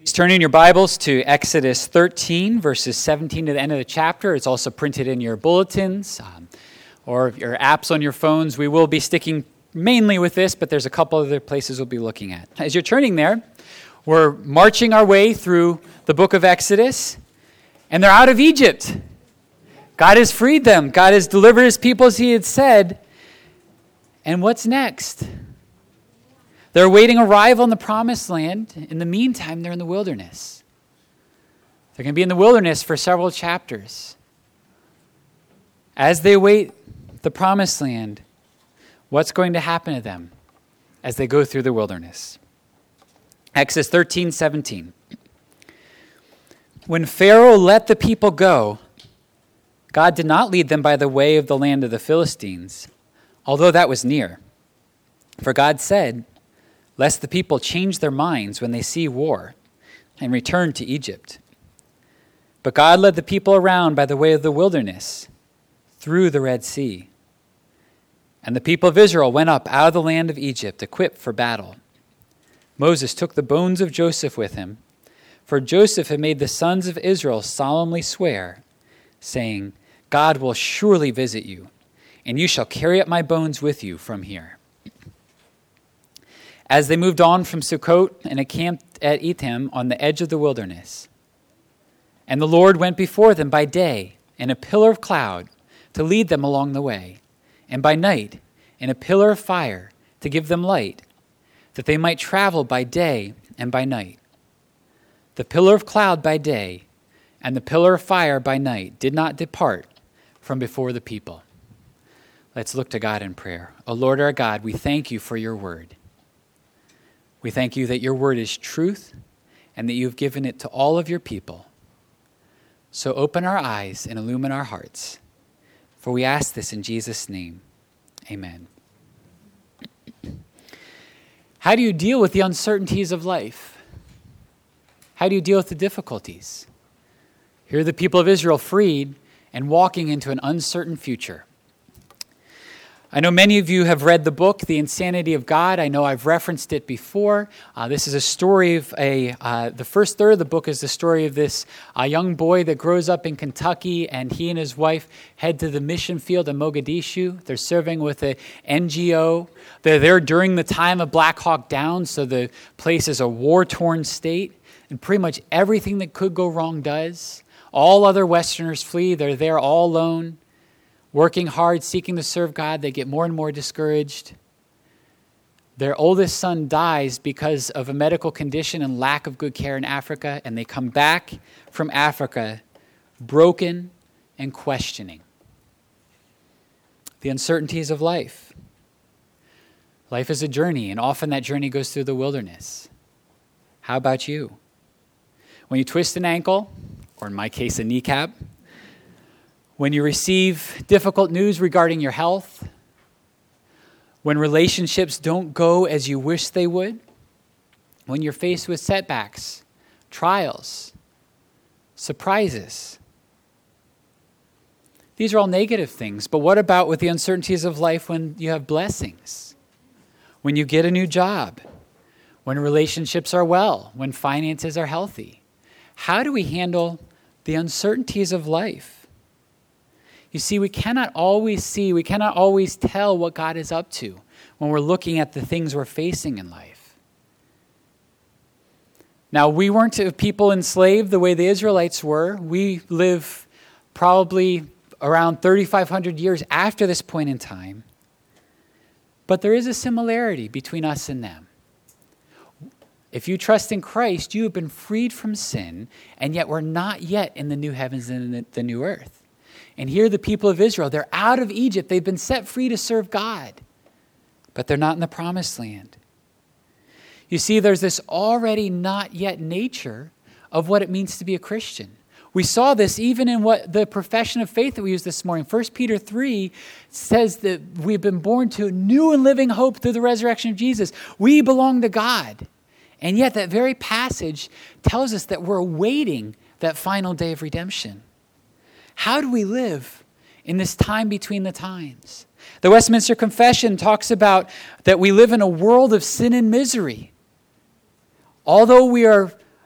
Please turn in your Bibles to Exodus 13, verses 17 to the end of the chapter. It's also printed in your bulletins or your apps on your phones. We will be sticking mainly with this, but there's a couple other places we'll be looking at. As you're turning there, we're marching our way through the book of Exodus, and they're out of Egypt. God has freed them. God has delivered his people as he had said. And what's next? They're awaiting arrival in the promised land. In the meantime, they're in the wilderness. They're going to be in the wilderness for several chapters. As they await the promised land, what's going to happen to them as they go through the wilderness? Exodus 13:17. When Pharaoh let the people go, God did not lead them by the way of the land of the Philistines, although that was near. For God said, lest the people change their minds when they see war and return to Egypt. But God led the people around by the way of the wilderness, through the Red Sea. And the people of Israel went up out of the land of Egypt, equipped for battle. Moses took the bones of Joseph with him, for Joseph had made the sons of Israel solemnly swear, saying, God will surely visit you, and you shall carry up my bones with you from here. As they moved on from Sukkot and encamped at Etham on the edge of the wilderness, and the Lord went before them by day in a pillar of cloud to lead them along the way, and by night in a pillar of fire to give them light, that they might travel by day and by night. The pillar of cloud by day and the pillar of fire by night did not depart from before the people. Let's look to God in prayer. O Lord our God, we thank you for your word. We thank you that your word is truth and that you've given it to all of your people. So open our eyes and illumine our hearts. For we ask this in Jesus' name. Amen. How do you deal with the uncertainties of life? How do you deal with the difficulties? Here are the people of Israel freed and walking into an uncertain future. I know many of you have read the book, The Insanity of God. I know I've referenced it before. This is a story of the first third of the book is the story of this young boy that grows up in Kentucky, and he and his wife head to the mission field in Mogadishu. They're serving with an NGO. They're there during the time of Black Hawk Down, so the place is a war-torn state, and pretty much everything that could go wrong does. All other Westerners flee. They're there all alone, working hard, seeking to serve God. They get more and more discouraged. Their oldest son dies because of a medical condition and lack of good care in Africa, and they come back from Africa broken and questioning the uncertainties of life. Life is a journey, and often that journey goes through the wilderness. How about you? When you twist an ankle, or in my case, a kneecap, when you receive difficult news regarding your health, when relationships don't go as you wish they would, when you're faced with setbacks, trials, surprises. These are all negative things, but what about with the uncertainties of life when you have blessings? When you get a new job, when relationships are well, when finances are healthy? How do we handle the uncertainties of life? You see, we cannot always tell what God is up to when we're looking at the things we're facing in life. Now, we weren't a people enslaved the way the Israelites were. We live probably around 3,500 years after this point in time. But there is a similarity between us and them. If you trust in Christ, you have been freed from sin, and yet we're not yet in the new heavens and the new earth. And here the people of Israel, they're out of Egypt. They've been set free to serve God, but they're not in the promised land. You see, there's this already not yet nature of what it means to be a Christian. We saw this even in what the profession of faith that we used this morning. 1 Peter 3 says that we've been born to a new and living hope through the resurrection of Jesus. We belong to God. And yet that very passage tells us that we're awaiting that final day of redemption. How do we live in this time between the times? The Westminster Confession talks about that we live in a world of sin and misery. Although we are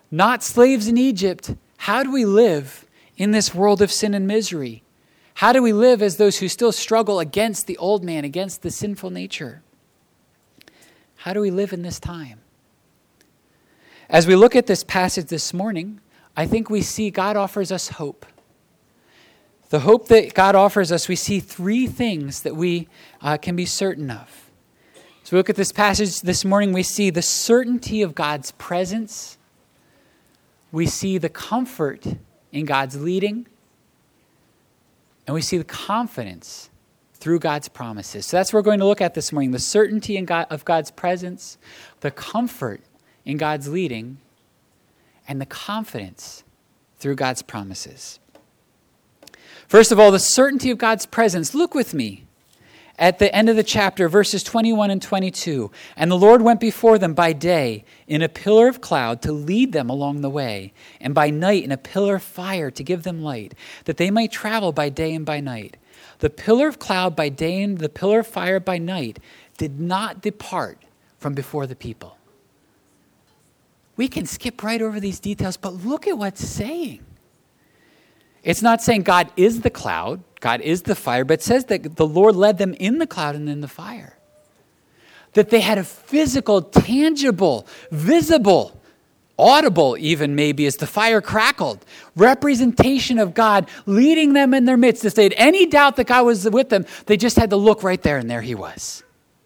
not slaves in Egypt. How do we live in this world of sin and misery? How do we live as those who still struggle against the old man, against the sinful nature? How do we live in this time? As we look at this passage this morning, I think we see God offers us hope. The hope that God offers us, we see three things that we can be certain of. As we look at this passage this morning, we see the certainty of God's presence. We see the comfort in God's leading. And we see the confidence through God's promises. So that's what we're going to look at this morning. The certainty of God's presence, the comfort in God's leading, and the confidence through God's promises. First of all, the certainty of God's presence. Look with me at the end of the chapter, verses 21 and 22. And the Lord went before them by day in a pillar of cloud to lead them along the way, and by night in a pillar of fire to give them light, that they might travel by day and by night. The pillar of cloud by day and the pillar of fire by night did not depart from before the people. We can skip right over these details, but look at what's saying. It's not saying God is the cloud, God is the fire, but it says that the Lord led them in the cloud and in the fire. That they had a physical, tangible, visible, audible even maybe as the fire crackled, representation of God leading them in their midst. If they had any doubt that God was with them, they just had to look right there, and there he was.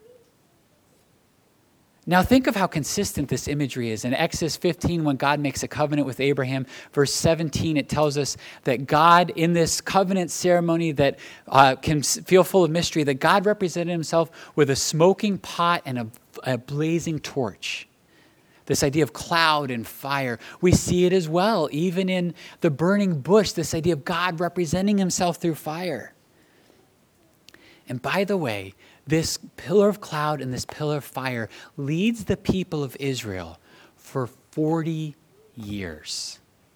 Now think of how consistent this imagery is. In Exodus 15, when God makes a covenant with Abraham, verse 17, it tells us that God, in this covenant ceremony that can feel full of mystery, that God represented himself with a smoking pot and a blazing torch. This idea of cloud and fire. We see it as well, even in the burning bush, this idea of God representing himself through fire. And by the way, this pillar of cloud and this pillar of fire leads the people of Israel for 40 years.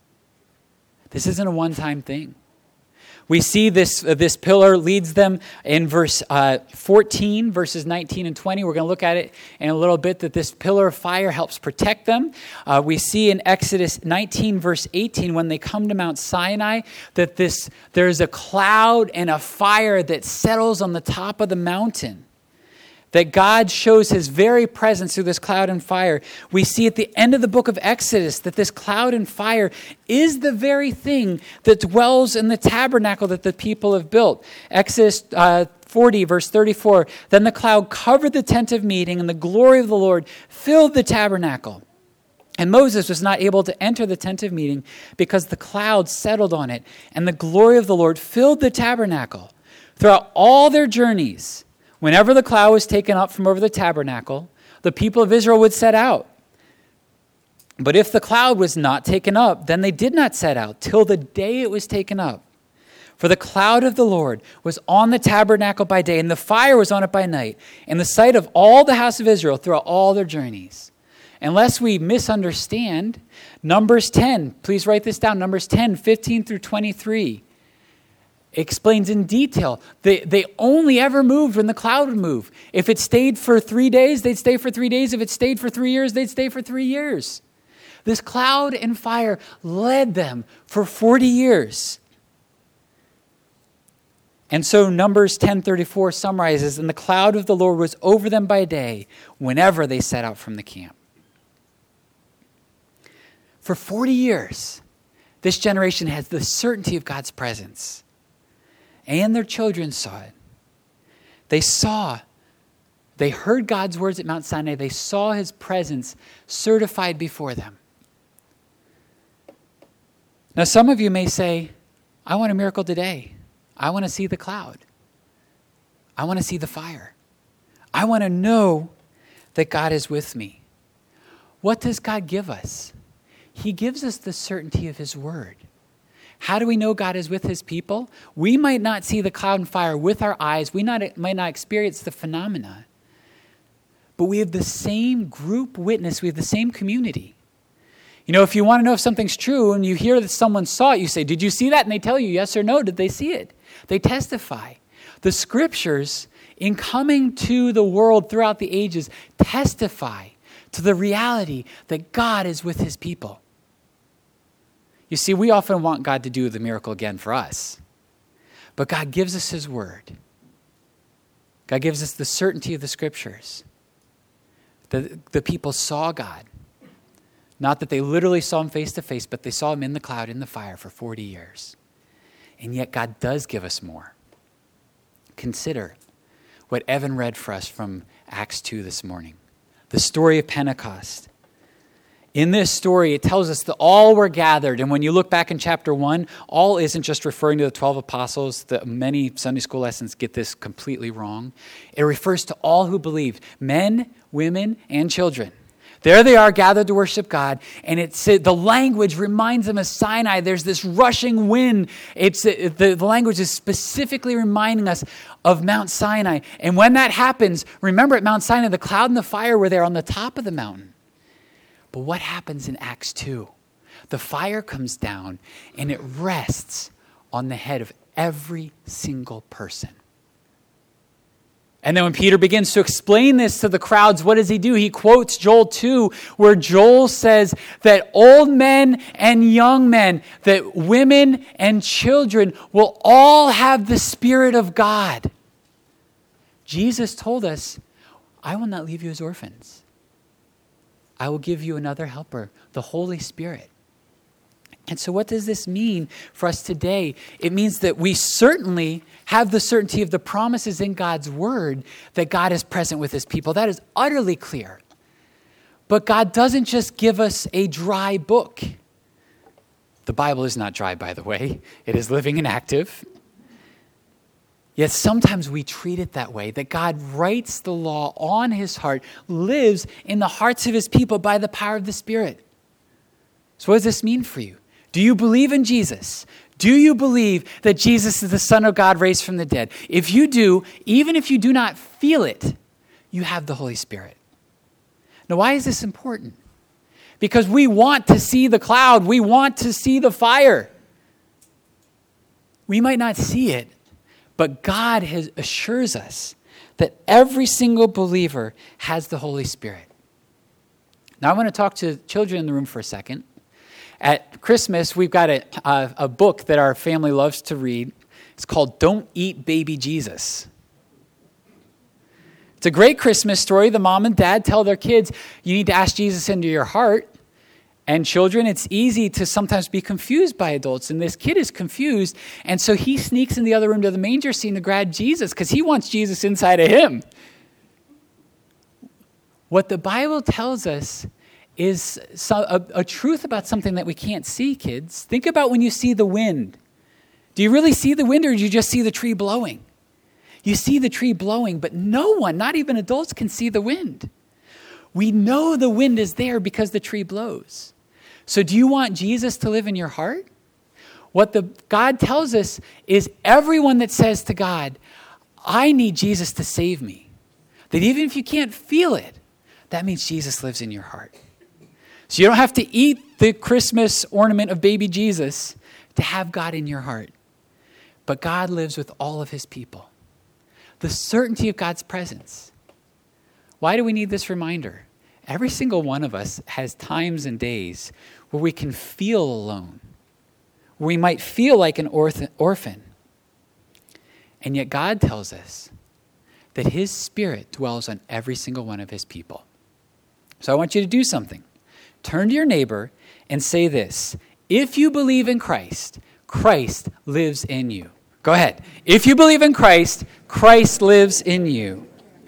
This isn't a one-time thing. We see this pillar leads them in verse 14, verses 19 and 20. We're going to look at it in a little bit, that this pillar of fire helps protect them. We see in Exodus 19, verse 18, when they come to Mount Sinai, that there's a cloud and a fire that settles on the top of the mountain. That God shows his very presence through this cloud and fire. We see at the end of the book of Exodus that this cloud and fire is the very thing that dwells in the tabernacle that the people have built. Exodus 40, verse 34, then the cloud covered the tent of meeting, and the glory of the Lord filled the tabernacle. And Moses was not able to enter the tent of meeting because the cloud settled on it, and the glory of the Lord filled the tabernacle. Throughout all their journeys, whenever the cloud was taken up from over the tabernacle, the people of Israel would set out. But if the cloud was not taken up, then they did not set out till the day it was taken up. For the cloud of the Lord was on the tabernacle by day, and the fire was on it by night, in the sight of all the house of Israel throughout all their journeys. Unless we misunderstand, Numbers 10, please write this down, Numbers 10, 15 through 23, explains in detail. They only ever moved when the cloud would move. If it stayed for 3 days, they'd stay for 3 days. If it stayed for 3 years, they'd stay for 3 years. This cloud and fire led them for 40 years. And so Numbers 10:34 summarizes, and the cloud of the Lord was over them by day whenever they set out from the camp. For 40 years, this generation has the certainty of God's presence. And their children saw it. They heard God's words at Mount Sinai. They saw his presence certified before them. Now, some of you may say, I want a miracle today. I want to see the cloud. I want to see the fire. I want to know that God is with me. What does God give us? He gives us the certainty of his word. How do we know God is with his people? We might not see the cloud and fire with our eyes. We might not experience the phenomena. But we have the same group witness. We have the same community. You know, if you want to know if something's true and you hear that someone saw it, you say, did you see that? And they tell you yes or no. Did they see it? They testify. The scriptures, in coming to the world throughout the ages, testify to the reality that God is with his people. You see, we often want God to do the miracle again for us. But God gives us his word. God gives us the certainty of the scriptures. The people saw God. Not that they literally saw him face to face, but they saw him in the cloud, in the fire for 40 years. And yet God does give us more. Consider what Evan read for us from Acts 2 this morning. The story of Pentecost. In this story, it tells us that all were gathered. And when you look back in chapter 1, all isn't just referring to the 12 apostles. Many Sunday school lessons get this completely wrong. It refers to all who believed, men, women, and children. There they are gathered to worship God. And the language reminds them of Sinai. There's this rushing wind. The language is specifically reminding us of Mount Sinai. And when that happens, remember at Mount Sinai, the cloud and the fire were there on the top of the mountain. But what happens in Acts 2? The fire comes down and it rests on the head of every single person. And then when Peter begins to explain this to the crowds, what does he do? He quotes Joel 2, where Joel says that old men and young men, that women and children will all have the Spirit of God. Jesus told us, I will not leave you as orphans. I will give you another helper, the Holy Spirit. And so what does this mean for us today? It means that we certainly have the certainty of the promises in God's word that God is present with his people. That is utterly clear. But God doesn't just give us a dry book. The Bible is not dry, by the way. It is living and active. Yet sometimes we treat it that way, that God writes the law on his heart, lives in the hearts of his people by the power of the Spirit. So what does this mean for you? Do you believe in Jesus? Do you believe that Jesus is the Son of God raised from the dead? If you do, even if you do not feel it, you have the Holy Spirit. Now, why is this important? Because we want to see the cloud. We want to see the fire. We might not see it, but God assures us that every single believer has the Holy Spirit. Now, I want to talk to children in the room for a second. At Christmas, we've got a book that our family loves to read. It's called Don't Eat Baby Jesus. It's a great Christmas story. The mom and dad tell their kids, you need to ask Jesus into your heart. And children, it's easy to sometimes be confused by adults. And this kid is confused. And so he sneaks in the other room to the manger scene to grab Jesus because he wants Jesus inside of him. What the Bible tells us is a truth about something that we can't see, kids. Think about when you see the wind. Do you really see the wind, or do you just see the tree blowing? You see the tree blowing, but no one, not even adults, can see the wind. We know the wind is there because the tree blows. So do you want Jesus to live in your heart? What God tells us is everyone that says to God, I need Jesus to save me, that even if you can't feel it, that means Jesus lives in your heart. So you don't have to eat the Christmas ornament of baby Jesus to have God in your heart. But God lives with all of his people. The certainty of God's presence. Why do we need this reminder? Every single one of us has times and days where we can feel alone, where we might feel like an orphan. And yet God tells us that his Spirit dwells on every single one of his people. So I want you to do something. Turn to your neighbor and say this: if you believe in Christ, Christ lives in you. Go ahead. If you believe in Christ, Christ lives in you.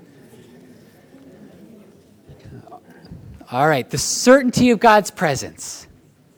All right, the certainty of God's presence.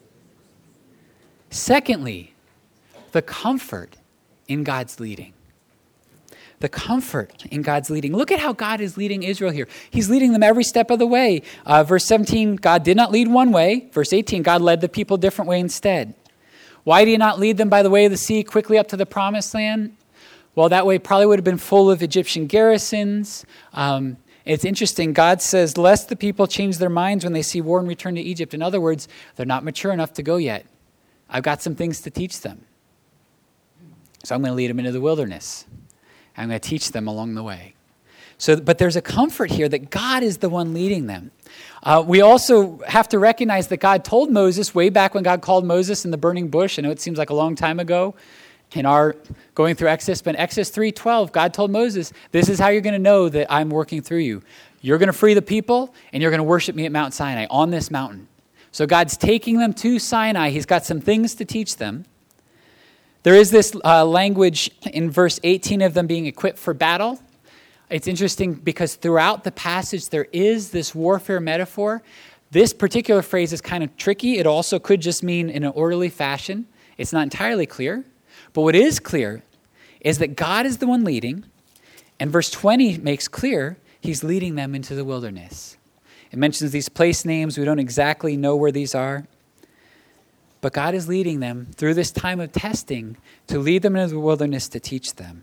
Secondly, the comfort in God's leading. The comfort in God's leading. Look at how God is leading Israel here. He's leading them every step of the way. Verse 17, God did not lead one way. Verse 18, God led the people a different way instead. Why did he not lead them by the way of the sea quickly up to the promised land? Well, that way probably would have been full of Egyptian garrisons. It's interesting. God says, lest the people change their minds when they see war and return to Egypt. In other words, they're not mature enough to go yet. I've got some things to teach them. So I'm going to lead them into the wilderness. I'm going to teach them along the way. But there's a comfort here that God is the one leading them. We also have to recognize that God told Moses way back when God called Moses in the burning bush. I know it seems like a long time ago in our going through Exodus, but in Exodus 3:12, God told Moses, this is how you're going to know that I'm working through you. You're going to free the people, and you're going to worship me at Mount Sinai, on this mountain. So God's taking them to Sinai. He's got some things to teach them. There is this language in verse 18 of them being equipped for battle. It's interesting because throughout the passage, there is this warfare metaphor. This particular phrase is kind of tricky. It also could just mean in an orderly fashion. It's not entirely clear. But what is clear is that God is the one leading, and verse 20 makes clear he's leading them into the wilderness. It mentions these place names. We don't exactly know where these are. But God is leading them through this time of testing to lead them into the wilderness to teach them.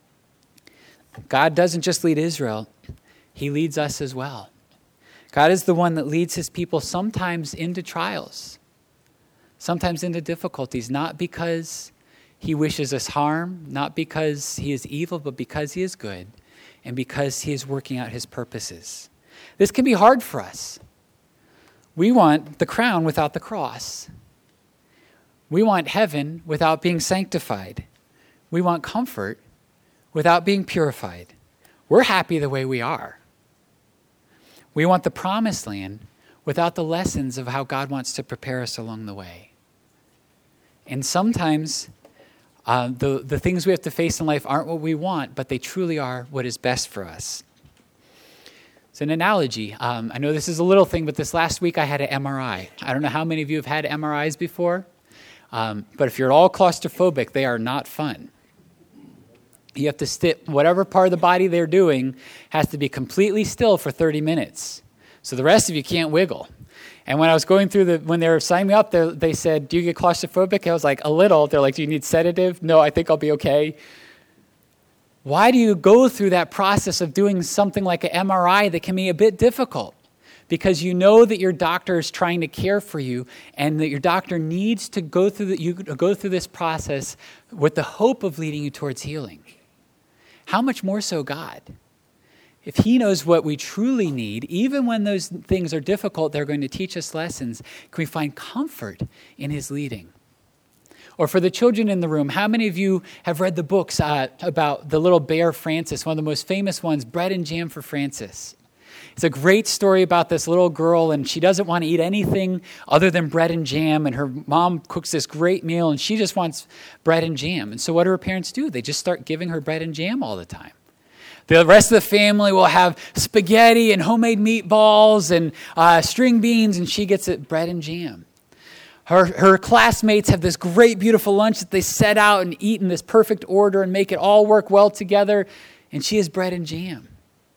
God doesn't just lead Israel, he leads us as well. God is the one that leads his people sometimes into trials, sometimes into difficulties, not because he wishes us harm, not because he is evil, but because he is good and because he is working out his purposes. This can be hard for us. We want the crown without the cross. We want heaven without being sanctified. We want comfort without being purified. We're happy the way we are. We want the promised land without the lessons of how God wants to prepare us along the way. And sometimes the things we have to face in life aren't what we want, but they truly are what is best for us. It's an analogy. I know this is a little thing, but this last week I had an MRI. I don't know how many of you have had MRIs before, but if you're at all claustrophobic, they are not fun. You have to sit, whatever part of the body they're doing has to be completely still for 30 minutes. So the rest of you can't wiggle. And when I was going through when they were signing me up, they said, do you get claustrophobic? I was like, a little. They're like, do you need sedative? No, I think I'll be okay. Why do you go through that process of doing something like an MRI that can be a bit difficult? Because you know that your doctor is trying to care for you and that your doctor needs to go through this process with the hope of leading you towards healing. How much more so God? If he knows what we truly need, even when those things are difficult, they're going to teach us lessons, can we find comfort in his leading? Or for the children in the room, how many of you have read the books about the little bear Francis, one of the most famous ones, Bread and Jam for Francis? It's a great story about this little girl, and she doesn't want to eat anything other than bread and jam, and her mom cooks this great meal, and she just wants bread and jam. And so what do her parents do? They just start giving her bread and jam all the time. The rest of the family will have spaghetti and homemade meatballs and string beans, and she gets it bread and jam. Her classmates have this great, beautiful lunch that they set out and eat in this perfect order and make it all work well together, and she has bread and jam.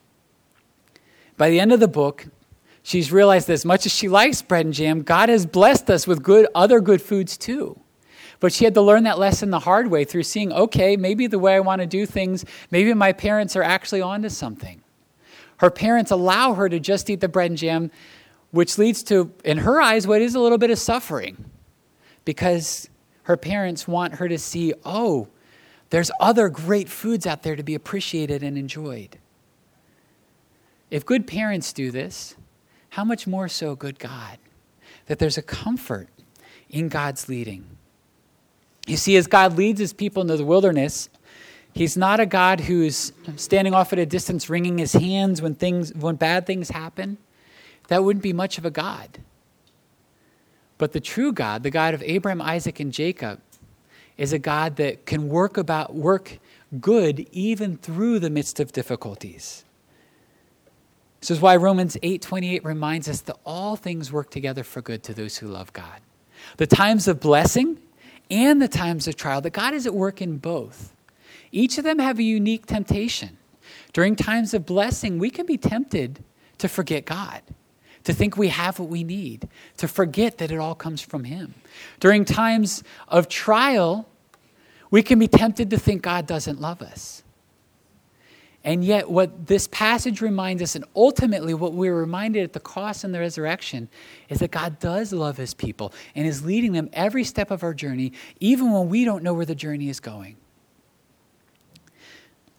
By the end of the book, she's realized that as much as she likes bread and jam, God has blessed us with other good foods too. But she had to learn that lesson the hard way through seeing, okay, maybe the way I want to do things, maybe my parents are actually onto something. Her parents allow her to just eat the bread and jam, which leads to, in her eyes, what is a little bit of suffering. Because her parents want her to see, oh, there's other great foods out there to be appreciated and enjoyed. If good parents do this, how much more so good God? That there's a comfort in God's leading. You see, as God leads his people into the wilderness, he's not a God who's standing off at a distance wringing his hands when bad things happen. That wouldn't be much of a God. But the true God, the God of Abraham, Isaac, and Jacob, is a God that can work good even through the midst of difficulties. This is why Romans 8:28 reminds us that all things work together for good to those who love God. The times of blessing and the times of trial, that God is at work in both. Each of them have a unique temptation. During times of blessing, we can be tempted to forget God, to think we have what we need, to forget that it all comes from him. During times of trial, we can be tempted to think God doesn't love us. And yet what this passage reminds us, and ultimately what we're reminded at the cross and the resurrection, is that God does love his people and is leading them every step of our journey, even when we don't know where the journey is going.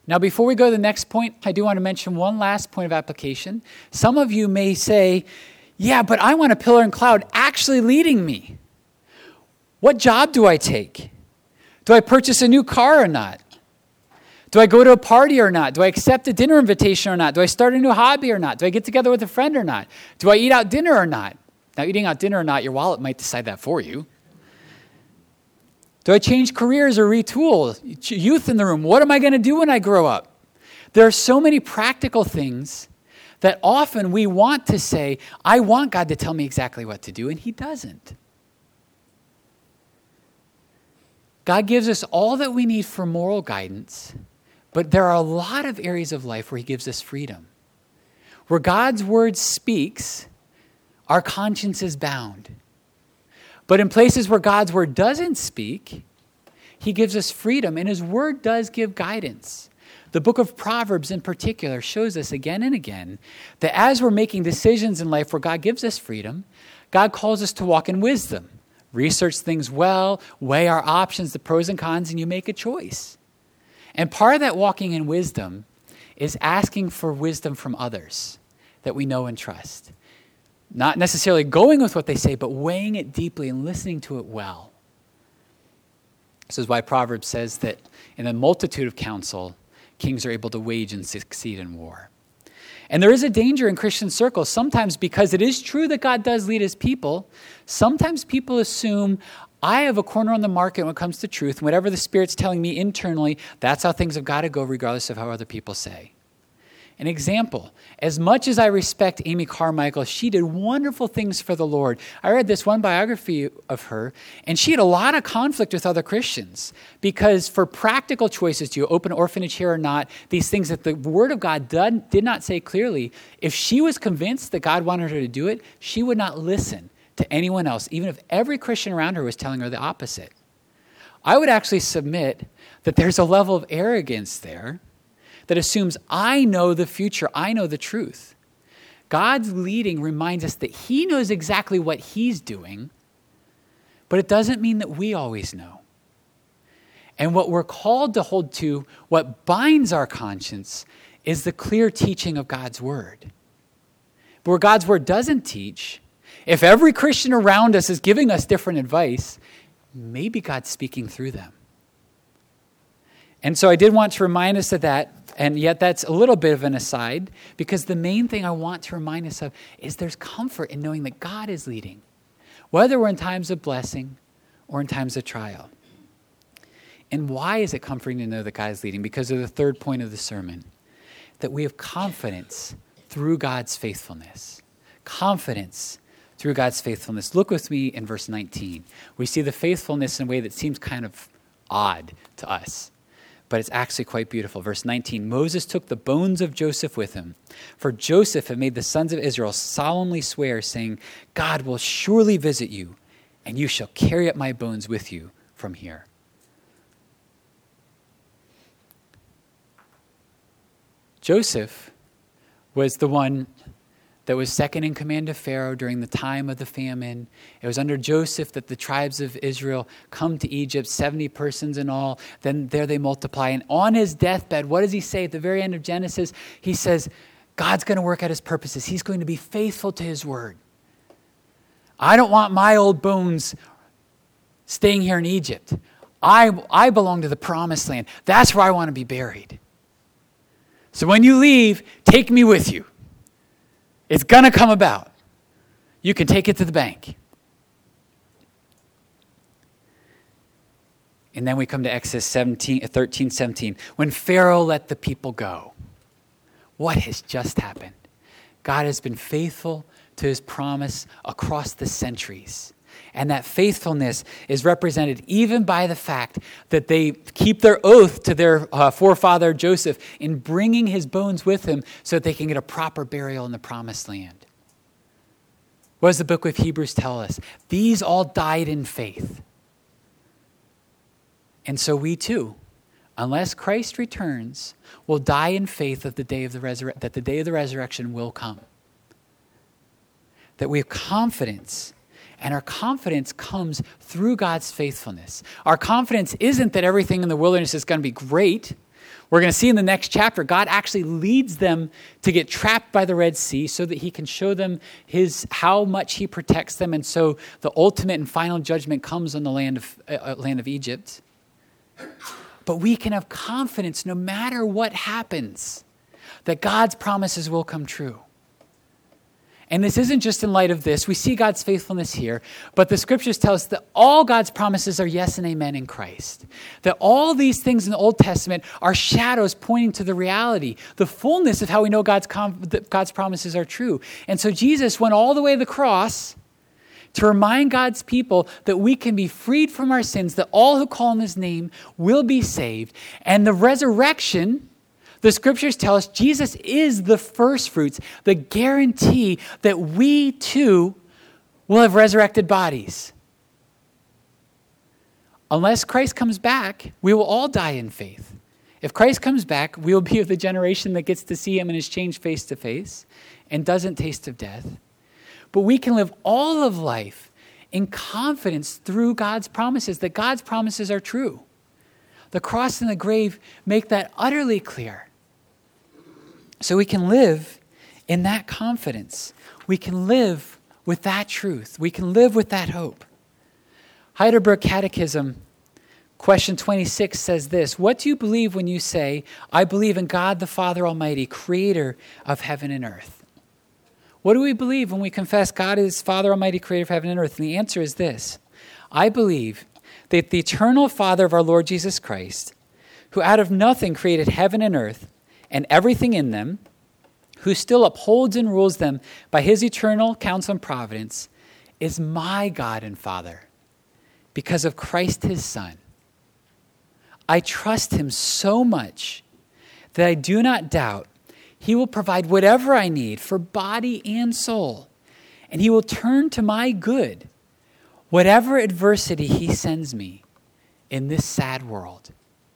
Now, before we go to the next point, I do want to mention one last point of application. Some of you may say, yeah, but I want a pillar and cloud actually leading me. What job do I take? Do I purchase a new car or not? Do I go to a party or not? Do I accept a dinner invitation or not? Do I start a new hobby or not? Do I get together with a friend or not? Do I eat out dinner or not? Now, eating out dinner or not, your wallet might decide that for you. Do I change careers or retool? Youth in the room, what am I going to do when I grow up? There are so many practical things that often we want to say, I want God to tell me exactly what to do, and he doesn't. God gives us all that we need for moral guidance, but there are a lot of areas of life where he gives us freedom. Where God's word speaks, our conscience is bound. But in places where God's word doesn't speak, he gives us freedom, and his word does give guidance. The book of Proverbs in particular shows us again and again that as we're making decisions in life where God gives us freedom, God calls us to walk in wisdom. Research things well, weigh our options, the pros and cons, and you make a choice. And part of that walking in wisdom is asking for wisdom from others that we know and trust. Not necessarily going with what they say, but weighing it deeply and listening to it well. This is why Proverbs says that in a multitude of counsel, kings are able to wage and succeed in war. And there is a danger in Christian circles, sometimes because it is true that God does lead his people. Sometimes people assume, I have a corner on the market when it comes to truth. And whatever the Spirit's telling me internally, that's how things have got to go, regardless of how other people say. An example, as much as I respect Amy Carmichael, she did wonderful things for the Lord. I read this one biography of her, and she had a lot of conflict with other Christians because for practical choices, do you open an orphanage here or not, these things that the Word of God did not say clearly, if she was convinced that God wanted her to do it, she would not listen to anyone else, even if every Christian around her was telling her the opposite. I would actually submit that there's a level of arrogance there that assumes I know the future, I know the truth. God's leading reminds us that he knows exactly what he's doing, but it doesn't mean that we always know. And what we're called to hold to, what binds our conscience, is the clear teaching of God's word. But where God's word doesn't teach, if every Christian around us is giving us different advice, maybe God's speaking through them. And so I did want to remind us of that, and yet that's a little bit of an aside, because the main thing I want to remind us of is there's comfort in knowing that God is leading, whether we're in times of blessing or in times of trial. And why is it comforting to know that God is leading? Because of the third point of the sermon, that we have confidence through God's faithfulness. Confidence through God's faithfulness. Look with me in verse 19. We see the faithfulness in a way that seems kind of odd to us, but it's actually quite beautiful. Verse 19, Moses took the bones of Joseph with him, for Joseph had made the sons of Israel solemnly swear, saying, God will surely visit you, and you shall carry up my bones with you from here. Joseph was the one that was second in command of Pharaoh during the time of the famine. It was under Joseph that the tribes of Israel come to Egypt, 70 persons in all. Then there they multiply. And on his deathbed, what does he say at the very end of Genesis? He says, God's going to work out his purposes. He's going to be faithful to his word. I don't want my old bones staying here in Egypt. I belong to the promised land. That's where I want to be buried. So when you leave, take me with you. It's going to come about. You can take it to the bank. And then we come to Exodus 13:17. When Pharaoh let the people go, what has just happened? God has been faithful to his promise across the centuries. And that faithfulness is represented even by the fact that they keep their oath to their forefather Joseph in bringing his bones with him so that they can get a proper burial in the promised land. What does the book of Hebrews tell us? These all died in faith. And so we too, unless Christ returns, will die in faith that the day of the resurrection will come. That we have confidence. And our confidence comes through God's faithfulness. Our confidence isn't that everything in the wilderness is going to be great. We're going to see in the next chapter, God actually leads them to get trapped by the Red Sea so that he can show them how much he protects them. And so the ultimate and final judgment comes on the land of Egypt. But we can have confidence no matter what happens that God's promises will come true. And this isn't just in light of this. We see God's faithfulness here, but the scriptures tell us that all God's promises are yes and amen in Christ. That all these things in the Old Testament are shadows pointing to the reality, the fullness of how we know God's promises are true. And so Jesus went all the way to the cross to remind God's people that we can be freed from our sins, that all who call on his name will be saved. And the resurrection, the scriptures tell us Jesus is the first fruits, the guarantee that we too will have resurrected bodies. Unless Christ comes back, we will all die in faith. If Christ comes back, we will be of the generation that gets to see him and is changed face to face and doesn't taste of death. But we can live all of life in confidence through God's promises, that God's promises are true. The cross and the grave make that utterly clear. So we can live in that confidence. We can live with that truth. We can live with that hope. Heidelberg Catechism, question 26 says this: what do you believe when you say, I believe in God the Father Almighty, creator of heaven and earth? What do we believe when we confess God is Father Almighty, creator of heaven and earth? And the answer is this: I believe that the eternal Father of our Lord Jesus Christ, who out of nothing created heaven and earth and everything in them, who still upholds and rules them by his eternal counsel and providence, is my God and Father, because of Christ his Son. I trust him so much that I do not doubt he will provide whatever I need for body and soul, and he will turn to my good whatever adversity he sends me in this sad world.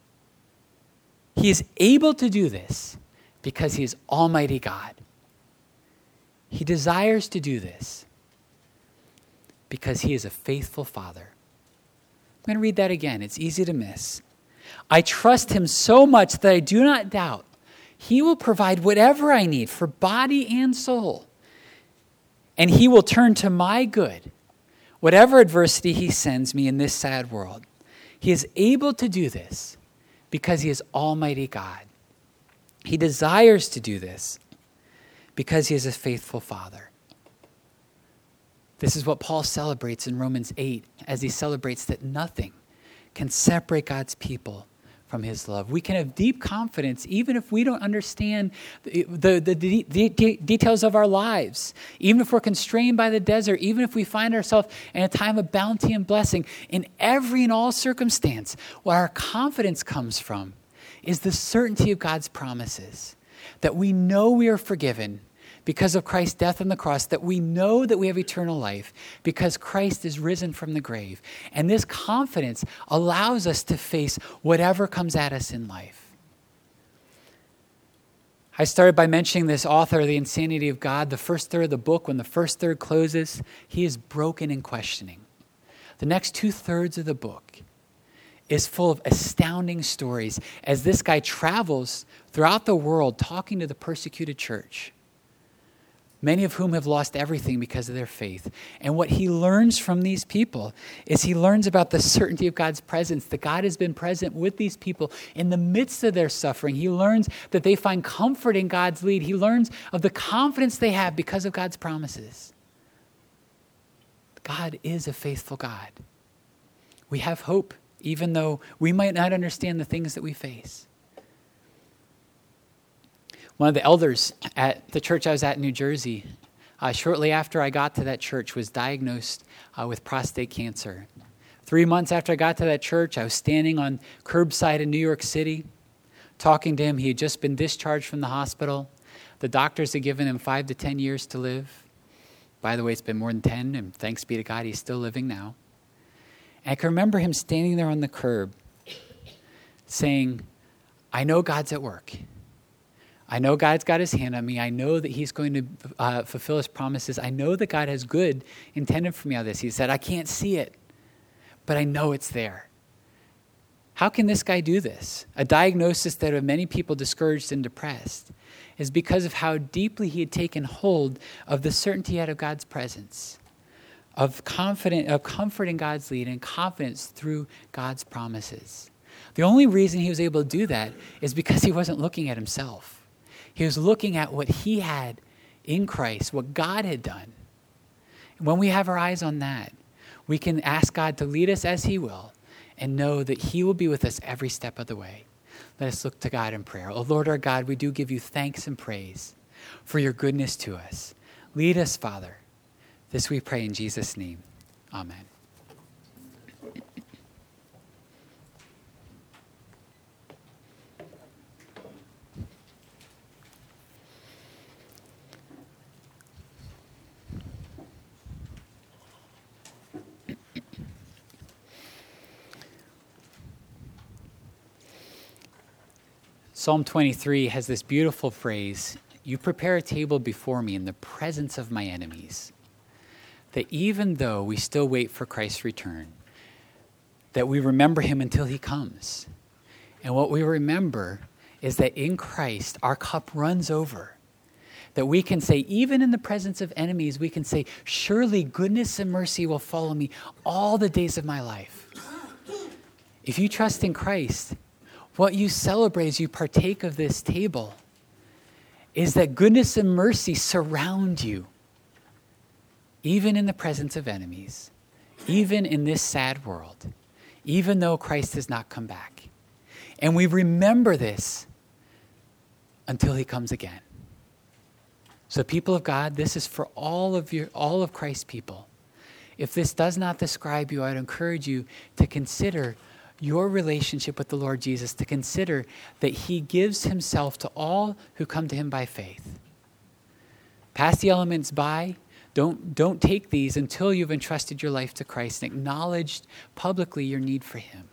He is able to do this because he is Almighty God. He desires to do this because he is a faithful Father. I'm going to read that again. It's easy to miss. I trust him so much that I do not doubt he will provide whatever I need for body and soul, and he will turn to my good whatever adversity he sends me in this sad world. He is able to do this because he is Almighty God. He desires to do this because he is a faithful Father. This is what Paul celebrates in Romans 8 as he celebrates that nothing can separate God's people from his love. We can have deep confidence even if we don't understand the details of our lives, even if we're constrained by the desert, even if we find ourselves in a time of bounty and blessing. In every and all circumstance, where our confidence comes from is the certainty of God's promises, that we know we are forgiven because of Christ's death on the cross, that we know that we have eternal life because Christ is risen from the grave. And this confidence allows us to face whatever comes at us in life. I started by mentioning this author, The Insanity of God. The first third of the book, when the first third closes, he is broken in questioning. The next 2/3 of the book is full of astounding stories as this guy travels throughout the world talking to the persecuted church, many of whom have lost everything because of their faith. And what he learns from these people is he learns about the certainty of God's presence, that God has been present with these people in the midst of their suffering. He learns that they find comfort in God's lead. He learns of the confidence they have because of God's promises. God is a faithful God. We have hope, even though we might not understand the things that we face. One of the elders at the church I was at in New Jersey, shortly after I got to that church, was diagnosed with prostate cancer. 3 months after I got to that church, I was standing on curbside in New York City, talking to him. He had just been discharged from the hospital. The doctors had given him 5 to 10 years to live. By the way, it's been more than 10, and thanks be to God, he's still living now. And I can remember him standing there on the curb saying, I know God's at work. I know God's got his hand on me. I know that he's going to fulfill his promises. I know that God has good intended for me out of this. He said, I can't see it, but I know it's there. How can this guy do this? A diagnosis that had many people discouraged and depressed is because of how deeply he had taken hold of the certainty out of God's presence, of comfort in God's lead and confidence through God's promises. The only reason he was able to do that is because he wasn't looking at himself. He was looking at what he had in Christ, what God had done. And when we have our eyes on that, we can ask God to lead us as he will and know that he will be with us every step of the way. Let us look to God in prayer. Oh Lord our God, we do give you thanks and praise for your goodness to us. Lead us, Father. This we pray in Jesus' name. Amen. Psalm 23 has this beautiful phrase, "You prepare a table before me in the presence of my enemies." That even though we still wait for Christ's return, that we remember him until he comes. And what we remember is that in Christ, our cup runs over. That we can say, even in the presence of enemies, we can say, surely goodness and mercy will follow me all the days of my life. If you trust in Christ, what you celebrate as you partake of this table is that goodness and mercy surround you, even in the presence of enemies, even in this sad world, even though Christ has not come back. And we remember this until he comes again. So people of God, this is for all of Christ's people. If this does not describe you, I'd encourage you to consider your relationship with the Lord Jesus, to consider that he gives himself to all who come to him by faith. Pass the elements by. Don't take these until you've entrusted your life to Christ and acknowledged publicly your need for him.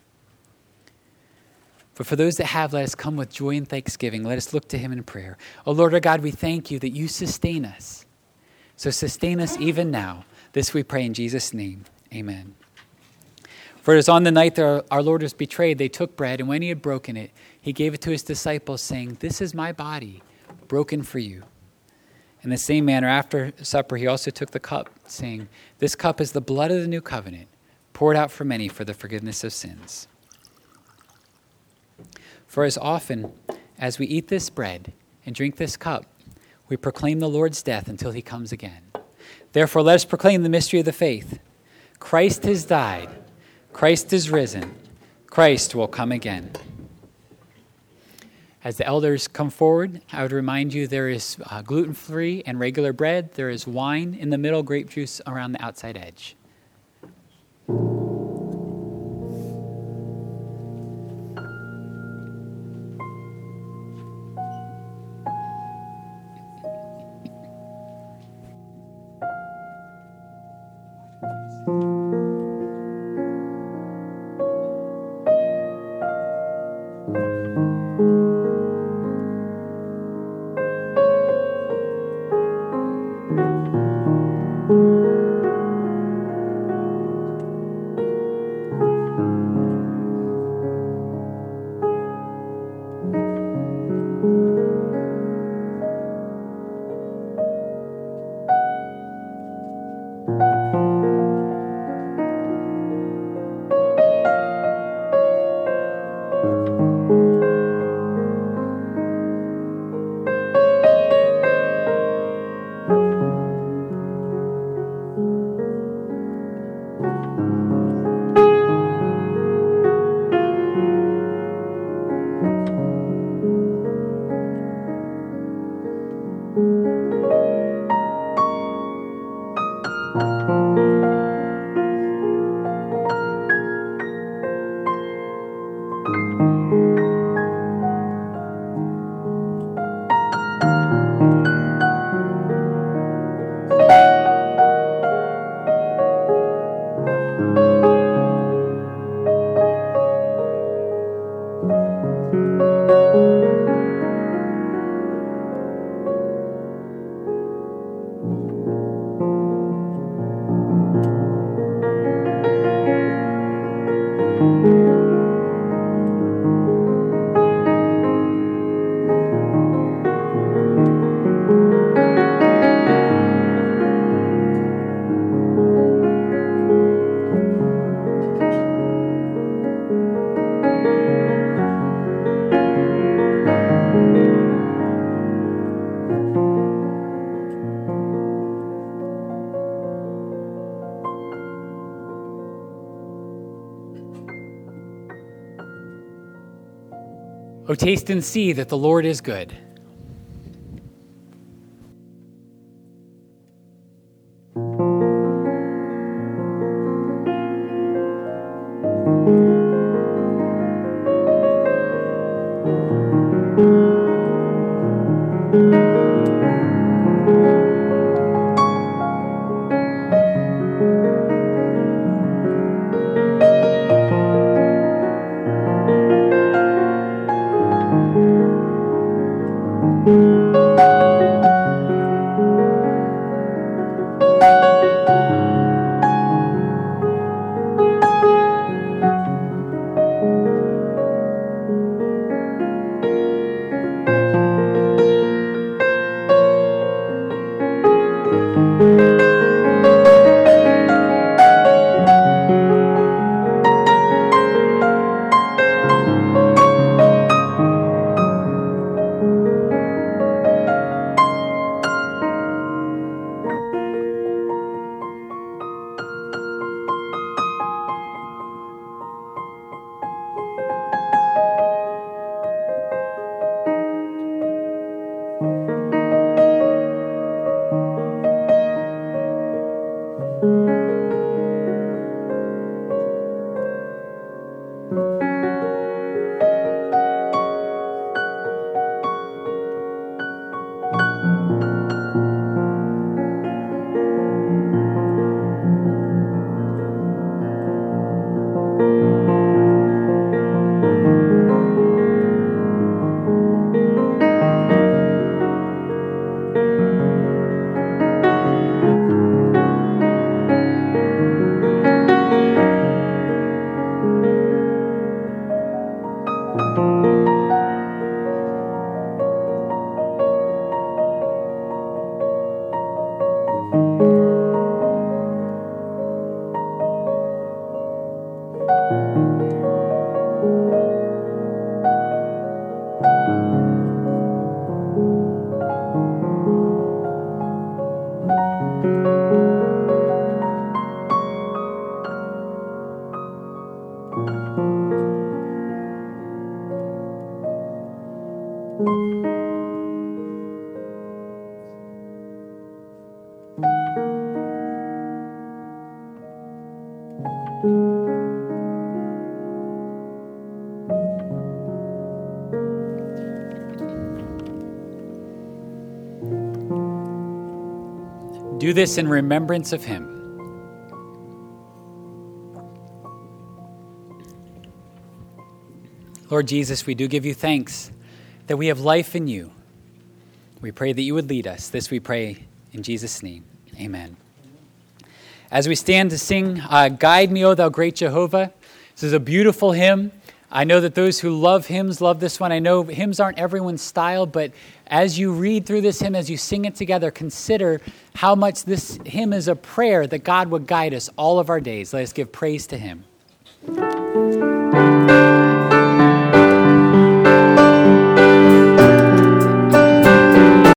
But for those that have, let us come with joy and thanksgiving. Let us look to him in prayer. Oh Lord our God, we thank you that you sustain us. So sustain us even now. This we pray in Jesus' name. Amen. For it is on the night that our Lord was betrayed, they took bread, and when he had broken it, he gave it to his disciples, saying, "This is my body, broken for you." In the same manner, after supper, he also took the cup, saying, "This cup is the blood of the new covenant, poured out for many for the forgiveness of sins. For as often as we eat this bread and drink this cup, we proclaim the Lord's death until he comes again. Therefore, let us proclaim the mystery of the faith. Christ has died. Christ is risen. Christ will come again." As the elders come forward, I would remind you there is gluten-free and regular bread. There is wine in the middle, grape juice around the outside edge. O taste and see that the Lord is good. Do this in remembrance of him. Lord Jesus, we do give you thanks that we have life in you. We pray that you would lead us. This we pray in Jesus' name. Amen. As we stand to sing, Guide Me, O Thou Great Jehovah, this is a beautiful hymn. I know that those who love hymns love this one. I know hymns aren't everyone's style, but as you read through this hymn, as you sing it together, consider how much this hymn is a prayer that God would guide us all of our days. Let us give praise to him.